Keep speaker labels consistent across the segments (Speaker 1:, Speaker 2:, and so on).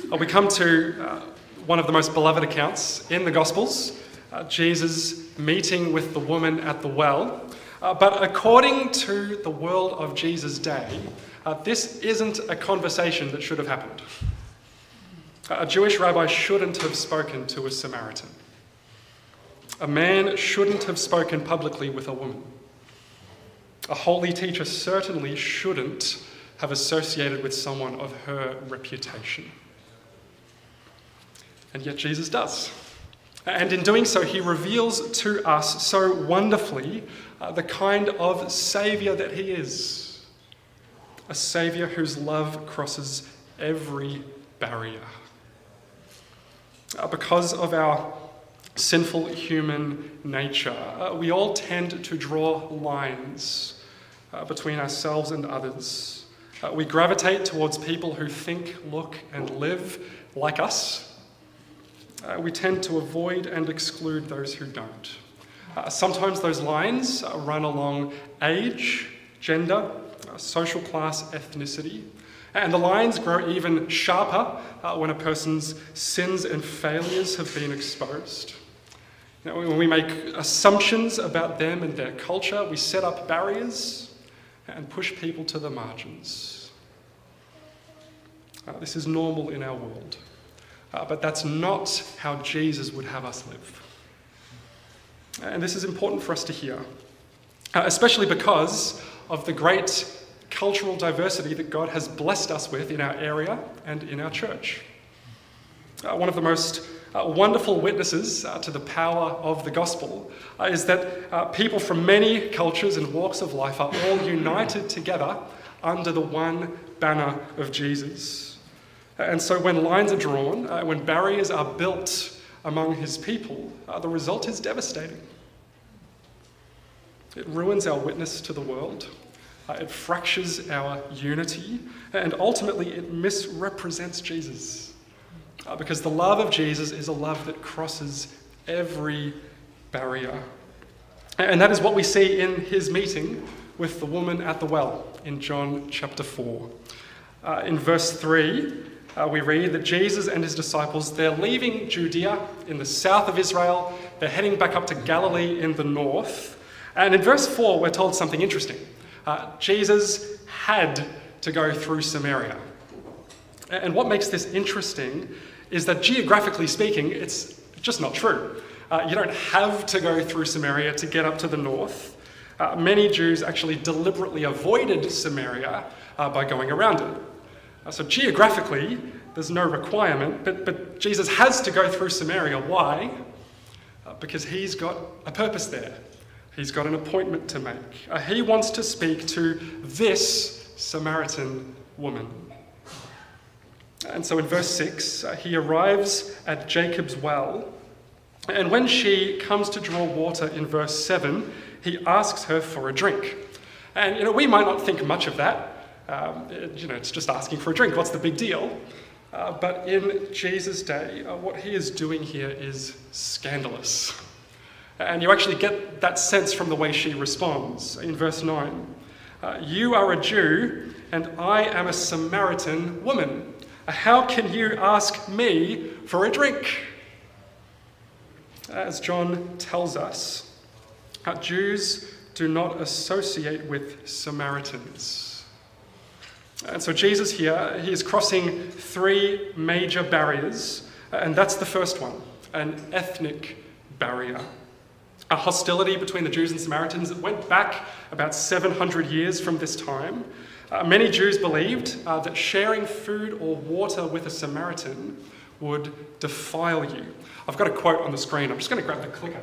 Speaker 1: We come to one of the most beloved accounts in the Gospels, Jesus meeting with the woman at the well. But according to the world of Jesus' day, this isn't a conversation that should have happened. A Jewish rabbi shouldn't have spoken to a Samaritan. A man shouldn't have spoken publicly with a woman. A holy teacher certainly shouldn't have associated with someone of her reputation. And yet Jesus does. And in doing so, he reveals to us so wonderfully the kind of Saviour that he is. A Saviour whose love crosses every barrier. Because of our sinful human nature, we all tend to draw lines between ourselves and others. We gravitate towards people who think, look, and live like us. We tend to avoid and exclude those who don't. Sometimes those lines run along age, gender, social class, ethnicity, and the lines grow even sharper when a person's sins and failures have been exposed. When we make assumptions about them and their culture, we set up barriers and push people to the margins. This is normal in our world, but that's not how Jesus would have us live. And this is important for us to hear, especially because of the great cultural diversity that God has blessed us with in our area and in our church. One of the most wonderful witnesses to the power of the gospel is that people from many cultures and walks of life are all united together under the one banner of Jesus. And so when lines are drawn, when barriers are built among his people, the result is devastating. It ruins our witness to the world. It fractures our unity, and ultimately it misrepresents Jesus. Because the love of Jesus is a love that crosses every barrier. And that is what we see in his meeting with the woman at the well in John chapter 4. In verse 3, we read that Jesus and his disciples, they're leaving Judea in the south of Israel. They're heading back up to Galilee in the north. And in verse 4, we're told something interesting. Jesus had to go through Samaria. And what makes this interesting is that geographically speaking, it's just not true. You don't have to go through Samaria to get up to the north. Many Jews actually deliberately avoided Samaria by going around it. So geographically, there's no requirement, but Jesus has to go through Samaria. Why? Because he's got a purpose there. He's got an appointment to make. He wants to speak to this Samaritan woman. And so in verse 6, he arrives at Jacob's well, and when she comes to draw water in verse 7, he asks her for a drink. And, we might not think much of that. It's just asking for a drink. What's the big deal? But in Jesus' day, what he is doing here is scandalous. And you actually get that sense from the way she responds. In verse 9, you are a Jew, and I am a Samaritan woman. How can you ask me for a drink? As John tells us, Jews do not associate with Samaritans. And so Jesus here, he is crossing three major barriers, and that's the first one, an ethnic barrier. A hostility between the Jews and Samaritans that went back about 700 years from this time. Many Jews believed that sharing food or water with a Samaritan would defile you. I've got a quote on the screen. I'm just going to grab the clicker.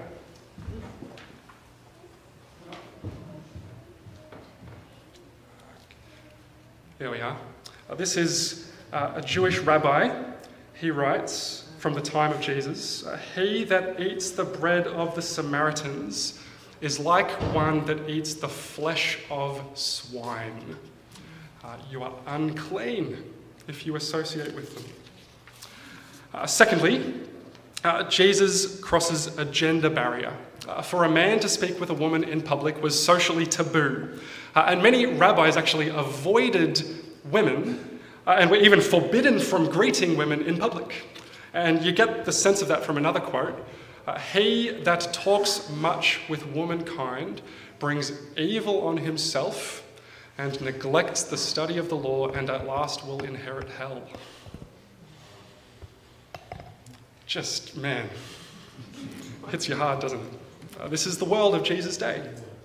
Speaker 1: There we are. This is a Jewish rabbi. He writes, from the time of Jesus, he that eats the bread of the Samaritans is like one that eats the flesh of swine. You are unclean if you associate with them. Secondly, Jesus crosses a gender barrier. For a man to speak with a woman in public was socially taboo. And many rabbis actually avoided women And we're even forbidden from greeting women in public. And you get the sense of that from another quote. He that talks much with womankind brings evil on himself and neglects the study of the law, and at last will inherit hell. Just, man, hits you hard, doesn't it? This is the world of Jesus' day.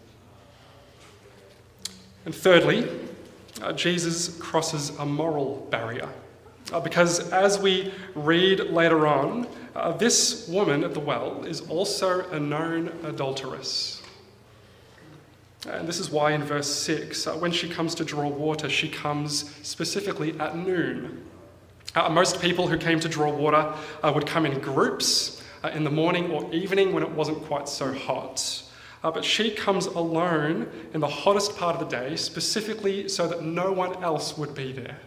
Speaker 1: And thirdly, Jesus crosses a moral barrier. Because as we read later on, this woman at the well is also a known adulteress. And this is why in verse 6, when she comes to draw water, she comes specifically at noon. Most people who came to draw water would come in groups in the morning or evening when it wasn't quite so hot. But she comes alone in the hottest part of the day, specifically so that no one else would be there.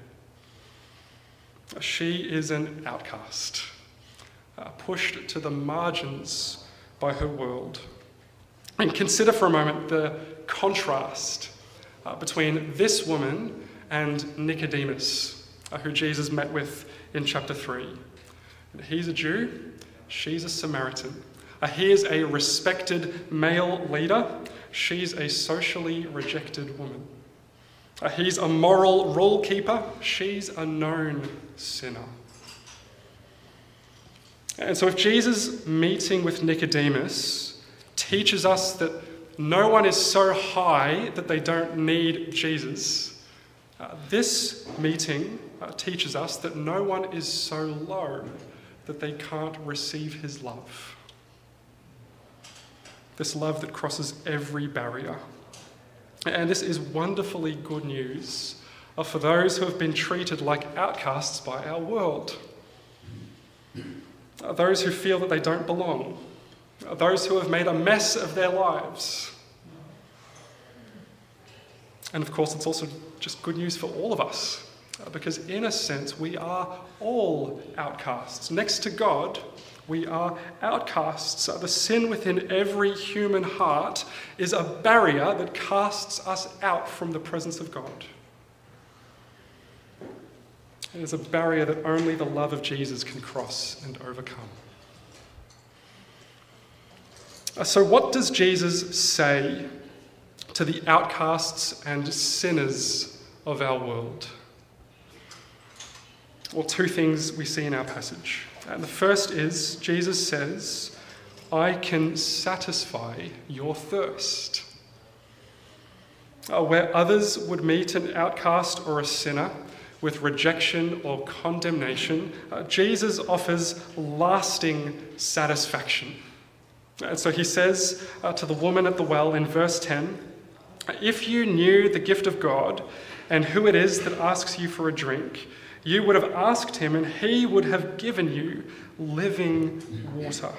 Speaker 1: She is an outcast, pushed to the margins by her world. And consider for a moment the contrast between this woman and Nicodemus, who Jesus met with in chapter 3. He's a Jew, she's a Samaritan. He is a respected male leader, she's a socially rejected woman. He's a moral rule keeper, she's a known sinner. And so if Jesus' meeting with Nicodemus teaches us that no one is so high that they don't need Jesus, this meeting teaches us that no one is so low that they can't receive his love. This love that crosses every barrier. And this is wonderfully good news for those who have been treated like outcasts by our world. Those who feel that they don't belong. Those who have made a mess of their lives. And of course, it's also just good news for all of us, because in a sense, we are all outcasts. Next to God, we are outcasts. The sin within every human heart is a barrier that casts us out from the presence of God. It is a barrier that only the love of Jesus can cross and overcome. So what does Jesus say to the outcasts and sinners of our world? Well, two things we see in our passage. And the first is, Jesus says, I can satisfy your thirst. Where others would meet an outcast or a sinner with rejection or condemnation, Jesus offers lasting satisfaction. And so he says to the woman at the well in verse 10, if you knew the gift of God and who it is that asks you for a drink, you would have asked him and he would have given you living water.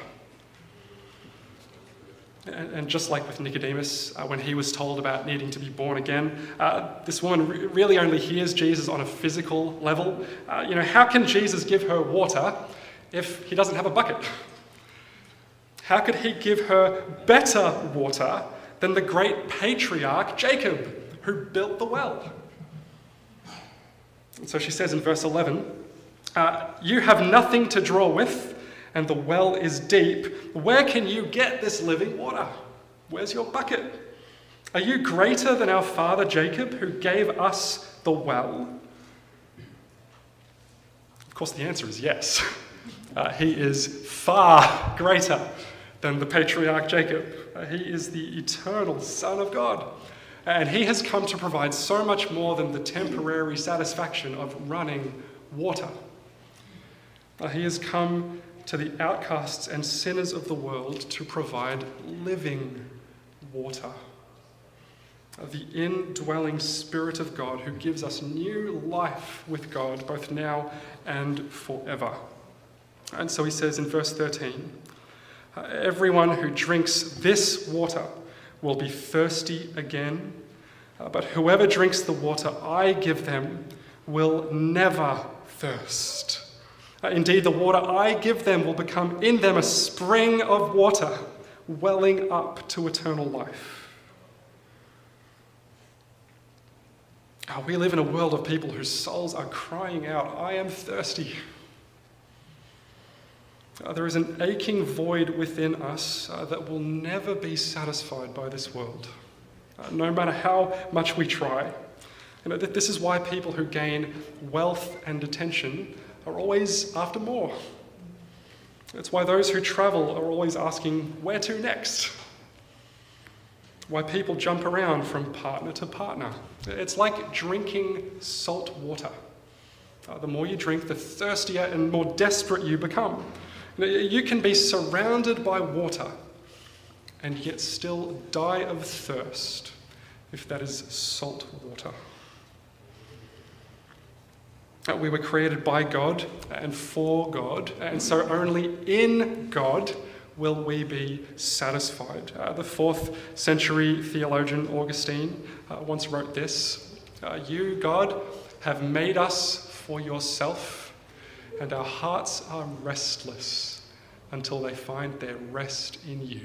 Speaker 1: And just like with Nicodemus, when he was told about needing to be born again, this woman really only hears Jesus on a physical level. How can Jesus give her water if he doesn't have a bucket? How could he give her better water than the great patriarch Jacob, who built the well? And so she says in verse 11, you have nothing to draw with, and the well is deep. Where can you get this living water? Where's your bucket? Are you greater than our father Jacob, who gave us the well? Of course, the answer is yes. He is far greater than the patriarch Jacob. He is the eternal Son of God. And he has come to provide so much more than the temporary satisfaction of running water. He has come to the outcasts and sinners of the world to provide living water. The indwelling Spirit of God who gives us new life with God, both now and forever. And so he says in verse 13, everyone who drinks this water will be thirsty again, but whoever drinks the water I give them will never thirst. Indeed, the water I give them will become in them a spring of water, welling up to eternal life. We live in a world of people whose souls are crying out, "I am thirsty." There is an aching void within us that will never be satisfied by this world, no matter how much we try. This is why people who gain wealth and attention are always after more. It's why those who travel are always asking, "Where to next?" Why people jump around from partner to partner. It's like drinking salt water. The more you drink, the thirstier and more desperate you become. You can be surrounded by water and yet still die of thirst if that is salt water. We were created by God and for God, and so only in God will we be satisfied. The 4th century theologian Augustine once wrote this: "You, God, have made us for yourself, and our hearts are restless until they find their rest in you."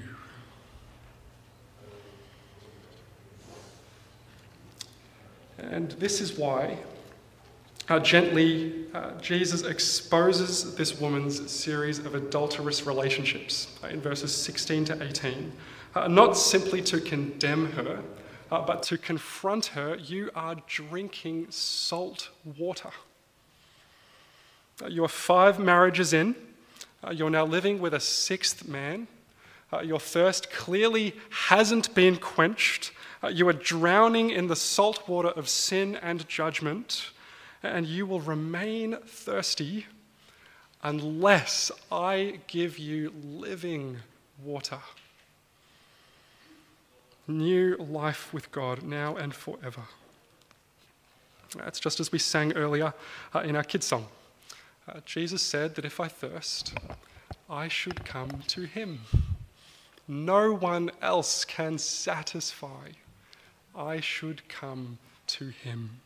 Speaker 1: And this is why gently Jesus exposes this woman's series of adulterous relationships in verses 16 to 18, not simply to condemn her, but to confront her. You are drinking salt water. You are 5 marriages in. You're now living with a 6th man. Your thirst clearly hasn't been quenched. You are drowning in the salt water of sin and judgment, and you will remain thirsty unless I give you living water. New life with God now and forever. That's just as we sang earlier in our kids' song. Jesus said that if I thirst, I should come to him. No one else can satisfy. I should come to him.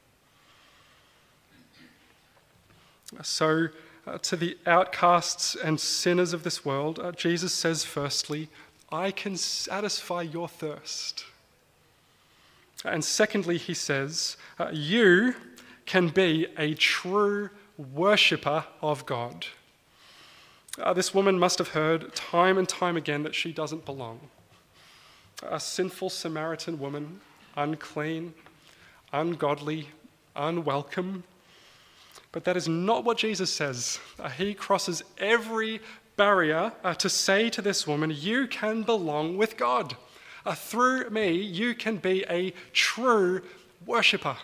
Speaker 1: So, to the outcasts and sinners of this world, Jesus says firstly, I can satisfy your thirst. And secondly, he says, you can be a true worshipper of God. This woman must have heard time and time again that she doesn't belong. A sinful Samaritan woman, unclean, ungodly, unwelcome. But that is not what Jesus says. He crosses every barrier to say to this woman, you can belong with God. Through me, you can be a true worshipper.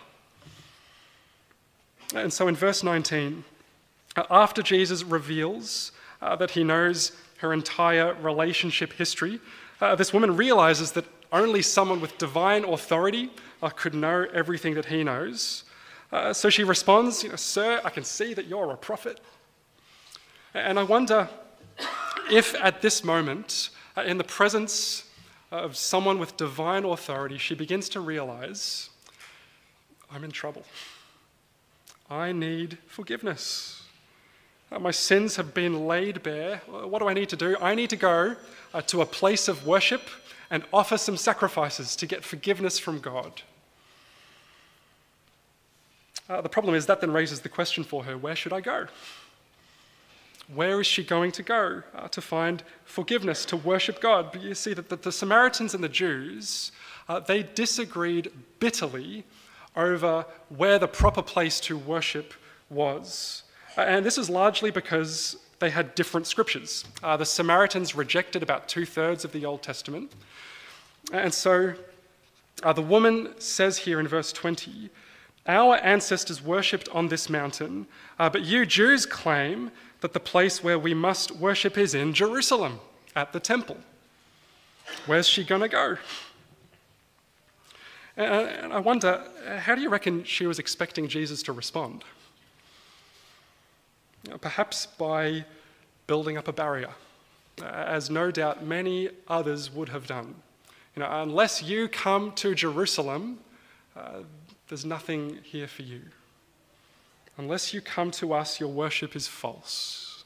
Speaker 1: And so in verse 19, after Jesus reveals that he knows her entire relationship history, this woman realizes that only someone with divine authority could know everything that he knows. So she responds, Sir, I can see that you're a prophet. And I wonder if at this moment, in the presence of someone with divine authority, she begins to realize, I'm in trouble. I need forgiveness. My sins have been laid bare. What do I need to do? I need to go to a place of worship and offer some sacrifices to get forgiveness from God. The problem is that then raises the question for her, where should I go? Where is she going to go to find forgiveness, to worship God? But you see that the Samaritans and the Jews, they disagreed bitterly over where the proper place to worship was. And this is largely because they had different scriptures. The Samaritans rejected about 2/3 of the Old Testament. And so the woman says here in verse 20, our ancestors worshipped on this mountain, but you Jews claim that the place where we must worship is in Jerusalem, at the temple. Where's she going to go? And I wonder, how do you reckon she was expecting Jesus to respond? Perhaps by building up a barrier, as no doubt many others would have done. Unless you come to Jerusalem, there's nothing here for you. Unless you come to us, your worship is false.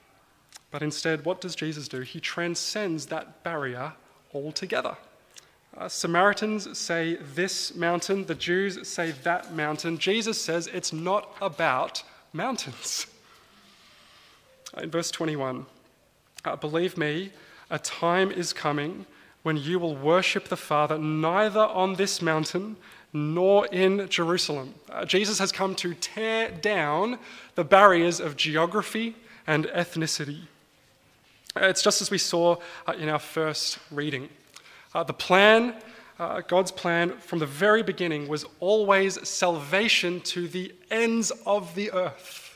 Speaker 1: But instead, what does Jesus do? He transcends that barrier altogether. Samaritans say this mountain, the Jews say that mountain. Jesus says it's not about mountains. In verse 21, believe me, a time is coming when you will worship the Father neither on this mountain nor in Jerusalem. Jesus has come to tear down the barriers of geography and ethnicity. It's just as we saw in our first reading. The plan, God's plan from the very beginning was always salvation to the ends of the earth.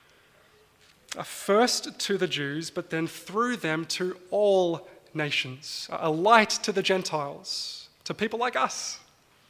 Speaker 1: First to the Jews, but then through them to all nations. A light to the Gentiles, to people like us.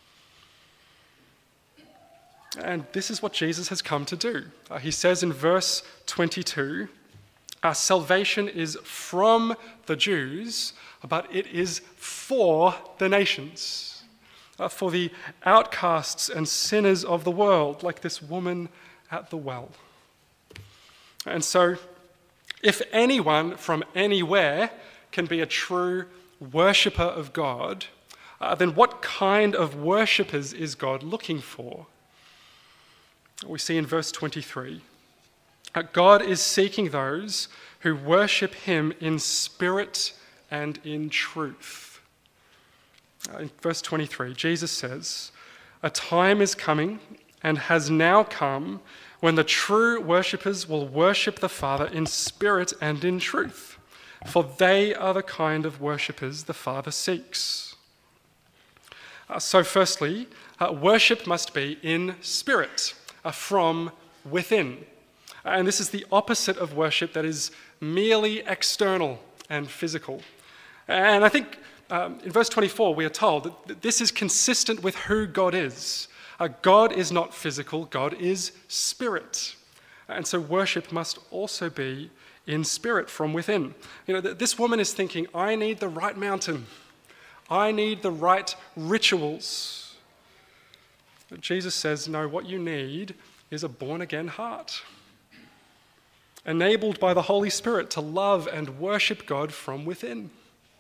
Speaker 1: And this is what Jesus has come to do. He says in verse 22, salvation is from the Jews, but it is for the nations, for the outcasts and sinners of the world, like this woman at the well. And so, if anyone from anywhere can be a true worshipper of God, then what kind of worshippers is God looking for? We see in verse 23, God is seeking those who worship him in spirit and in truth. In verse 23, Jesus says, a time is coming and has now come when the true worshippers will worship the Father in spirit and in truth, for they are the kind of worshippers the Father seeks. So firstly, worship must be in spirit, from within. And this is the opposite of worship that is merely external and physical. And I think in verse 24 we are told that this is consistent with who God is. God is not physical, God is spirit. And so worship must also be in spirit from within. You know, this woman is thinking, I need the right mountain. I need the right rituals. But Jesus says, no, what you need is a born-again heart, enabled by the Holy Spirit to love and worship God from within.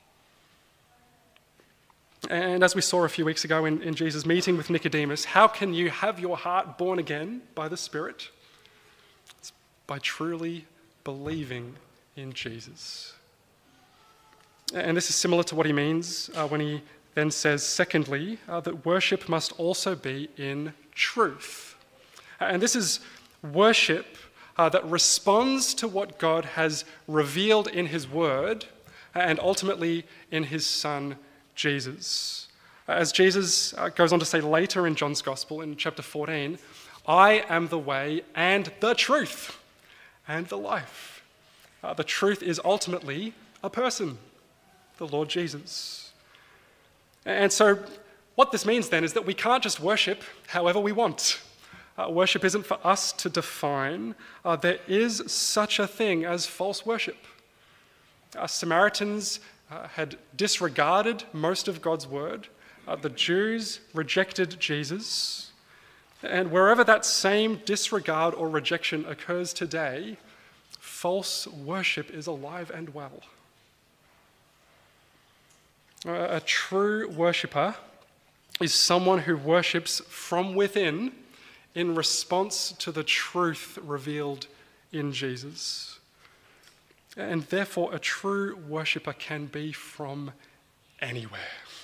Speaker 1: And as we saw a few weeks ago in Jesus' meeting with Nicodemus, how can you have your heart born again by the Spirit? It's by truly believing in Jesus. And this is similar to what he means when he then says, secondly, that worship must also be in truth. And this is worship that responds to what God has revealed in his word and ultimately in his Son, Jesus. As Jesus goes on to say later in John's Gospel in chapter 14, I am the way and the truth and the life. The truth is ultimately a person, the Lord Jesus. And so what this means then is that we can't just worship however we want. Worship isn't for us to define. There is such a thing as false worship. Samaritans had disregarded most of God's word. The Jews rejected Jesus. And wherever that same disregard or rejection occurs today, false worship is alive and well. A true worshipper is someone who worships from within in response to the truth revealed in Jesus. And therefore, a true worshipper can be from anywhere,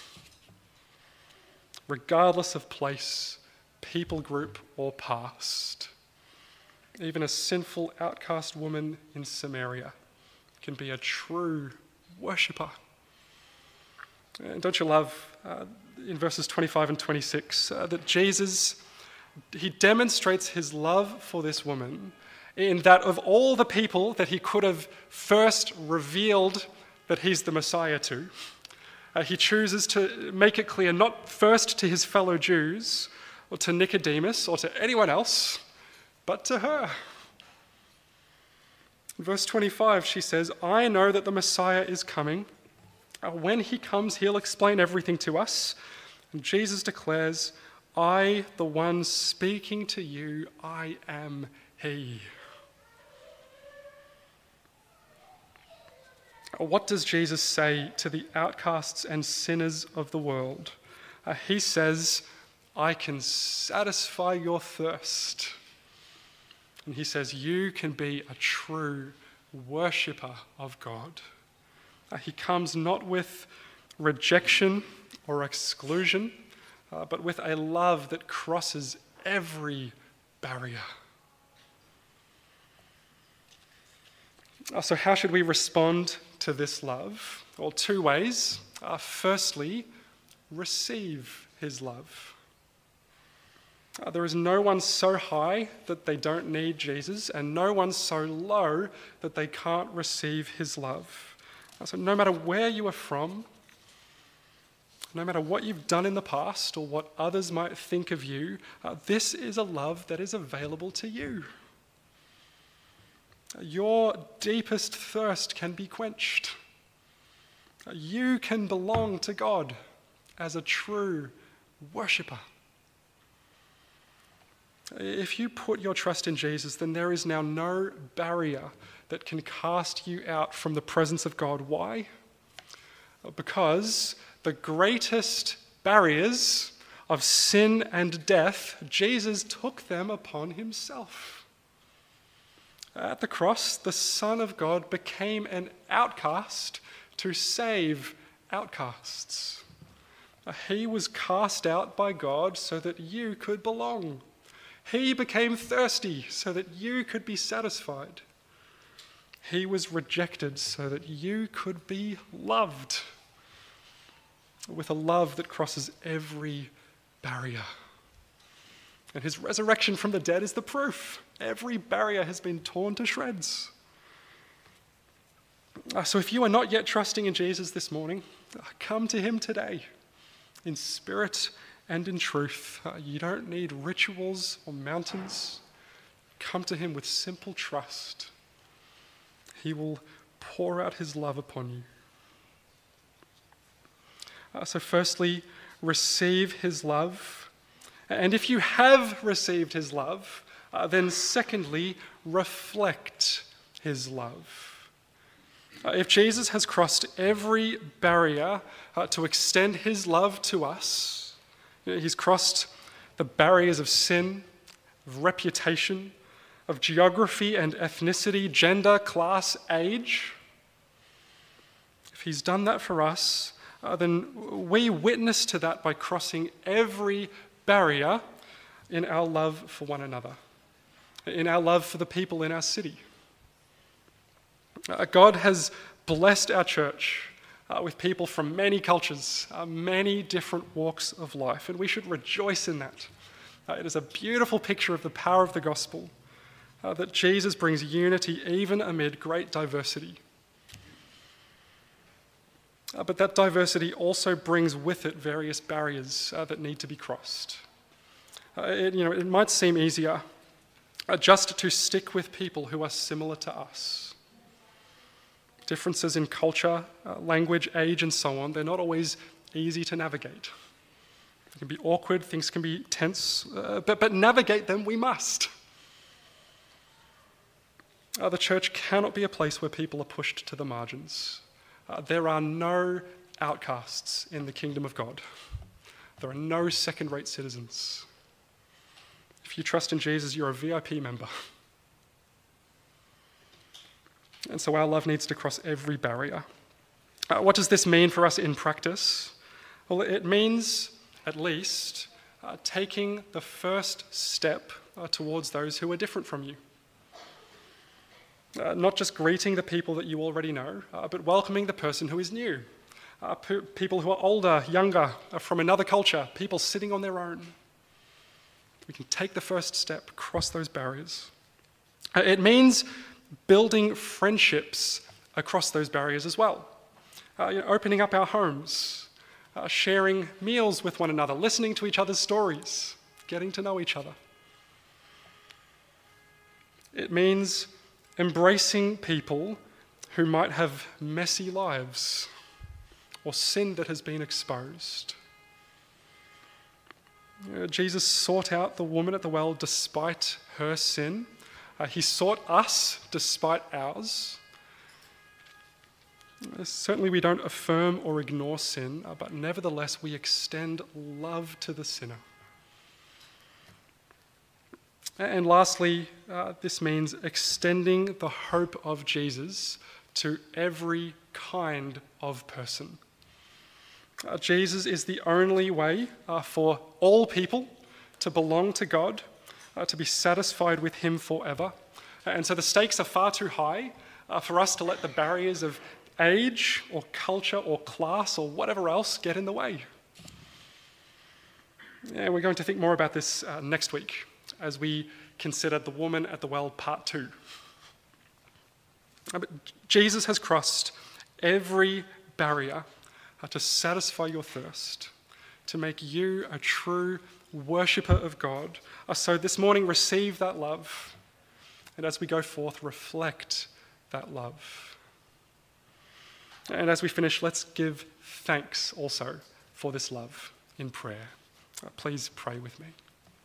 Speaker 1: regardless of place, people group, or past. Even a sinful outcast woman in Samaria can be a true worshipper. And don't you love in verses 25 and 26 that Jesus, he demonstrates his love for this woman in that of all the people that he could have first revealed that he's the Messiah to, he chooses to make it clear not first to his fellow Jews or to Nicodemus or to anyone else, but to her. In verse 25, she says, I know that the Messiah is coming. When he comes, he'll explain everything to us. And Jesus declares, I, the one speaking to you, I am he. What does Jesus say to the outcasts and sinners of the world? He says, I can satisfy your thirst. And he says, you can be a true worshipper of God. He comes not with rejection or exclusion, but with a love that crosses every barrier. So how should we respond to this love? Well, two ways. Firstly, receive his love. There is no one so high that they don't need Jesus, and no one so low that they can't receive his love. So no matter where you are from, no matter what you've done in the past or what others might think of you, this is a love that is available to you. Your deepest thirst can be quenched. You can belong to God as a true worshipper. If you put your trust in Jesus, then there is now no barrier that can cast you out from the presence of God. Why? Because the greatest barriers of sin and death, Jesus took them upon himself. At the cross, the Son of God became an outcast to save outcasts. He was cast out by God so that you could belong. He became thirsty so that you could be satisfied. He was rejected so that you could be loved with a love that crosses every barrier. And his resurrection from the dead is the proof. Every barrier has been torn to shreds. So if you are not yet trusting in Jesus this morning, come to him today in spirit and in truth. You don't need rituals or mountains. Come to him with simple trust. He will pour out his love upon you. So firstly, receive his love. And if you have received his love, then secondly, reflect his love. If Jesus has crossed every barrier to extend his love to us, he's crossed the barriers of sin, of reputation, of geography and ethnicity, gender, class, age. If he's done that for us, then we witness to that by crossing every barrier in our love for one another, in our love for the people in our city. God has blessed our church with people from many cultures, many different walks of life, and we should rejoice in that. It is a beautiful picture of the power of the gospel, that Jesus brings unity even amid great diversity. But that diversity also brings with it various barriers that need to be crossed. It might seem easier just to stick with people who are similar to us. Differences in culture, language, age, and so on, they're not always easy to navigate. It can be awkward, things can be tense, but navigate them we must. The church cannot be a place where people are pushed to the margins. There are no outcasts in the kingdom of God. There are no second-rate citizens. If you trust in Jesus, you're a VIP member. And so our love needs to cross every barrier. What does this mean for us in practice? Well, it means, at least, taking the first step towards those who are different from you. Not just greeting the people that you already know, but welcoming the person who is new. People who are older, younger, from another culture, people sitting on their own. We can take the first step, cross those barriers. It means building friendships across those barriers as well. Opening up our homes, sharing meals with one another, listening to each other's stories, getting to know each other. It means embracing people who might have messy lives or sin that has been exposed. Jesus sought out the woman at the well despite her sin. He sought us despite ours. Certainly we don't affirm or ignore sin, but nevertheless we extend love to the sinner. And lastly, this means extending the hope of Jesus to every kind of person. Jesus is the only way for all people to belong to God, to be satisfied with him forever. And so the stakes are far too high for us to let the barriers of age or culture or class or whatever else get in the way. And we're going to think more about this next week as we consider The Woman at the Well Part 2. But Jesus has crossed every barrier to satisfy your thirst, to make you a true worshipper of God. So this morning, receive that love, and as we go forth, reflect that love. And as we finish, let's give thanks also for this love in prayer. Please pray with me.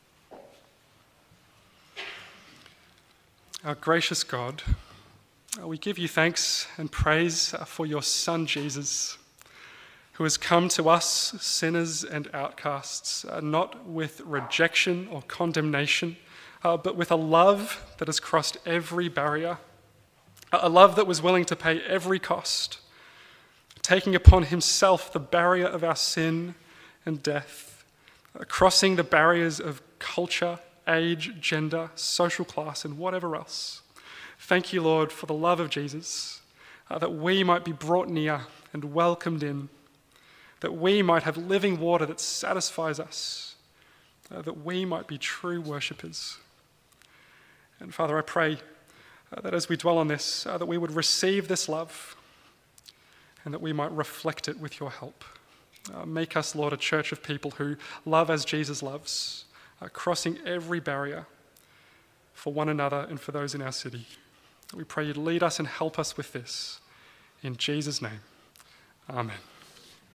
Speaker 1: Our gracious God, we give you thanks and praise for your Son Jesus, who has come to us, sinners and outcasts, not with rejection or condemnation, but with a love that has crossed every barrier, a love that was willing to pay every cost, taking upon himself the barrier of our sin and death, crossing the barriers of culture, age, gender, social class, and whatever else. Thank you, Lord, for the love of Jesus, that we might be brought near and welcomed in, that we might have living water that satisfies us, that we might be true worshippers. And Father, I pray that as we dwell on this, that we would receive this love and that we might reflect it with your help. Make us, Lord, a church of people who love as Jesus loves, crossing every barrier for one another and for those in our city. We pray you'd lead us and help us with this. In Jesus' name, amen.